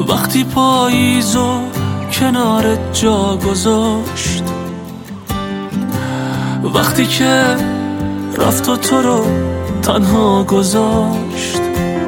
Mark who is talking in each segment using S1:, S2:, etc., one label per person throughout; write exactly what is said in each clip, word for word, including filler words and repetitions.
S1: وقتی پاییزو کنارت جا گذاشت، وقتی که رفت و تو رو تنها گذاشت.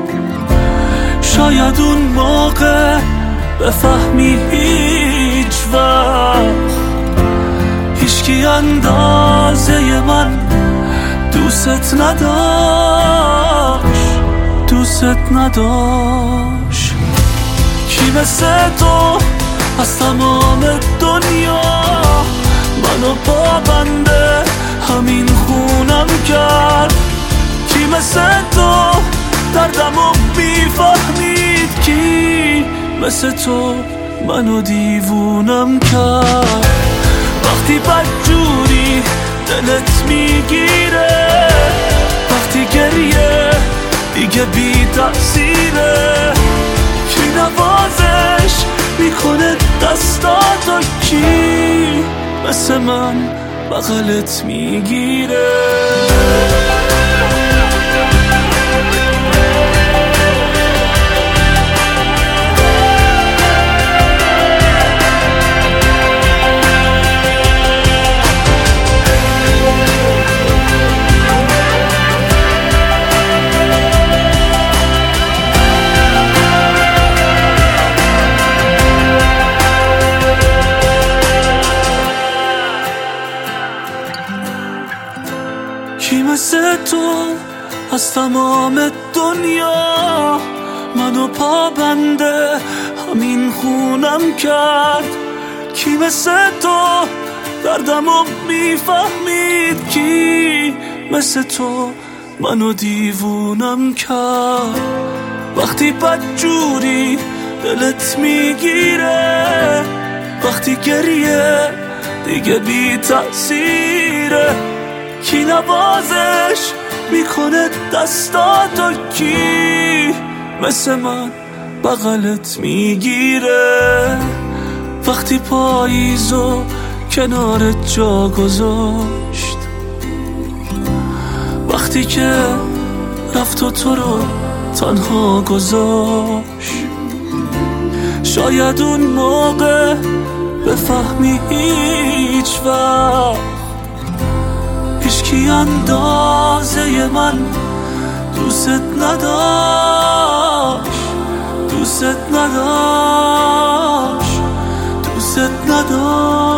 S1: شاید اون موقع بفهمی هیچ وقت هیچکی اندازه من دوست نداشت، دوست نداشت. کی مثل تو از تمام دنیا منو پابنده همین خونم کرد؟ کی مثل تو دردمو بیفهمید؟ کی مثل تو منو دیوونم کرد؟ وقتی بدجوری دلت میگیره، وقتی گریه دیگه بی تأثیره، کی نوازش میکنه دستاتو؟ کی مثل من بغلت میگیره؟ کی مثل تو از تمام دنیا منو پابنده همین خونم کرد؟ کی مثل تو دردمو میفهمید؟ کی مثل تو منو دیوونم کرد؟ وقتی بدجوری دلت میگیره، وقتی گریه دیگه بی تأثیره، کی نوازش میکنه دستاتو؟ کی مثل من بغلت میگیره؟ وقتی پاییزو کنارت جا گذاشت، وقتی که رفت و تو رو تنها گذاشت. شاید اون موقع بفهمی هیچ وقت هیچکی اندازه من دوست نداشت، دوست نداشت، دوست نداشت.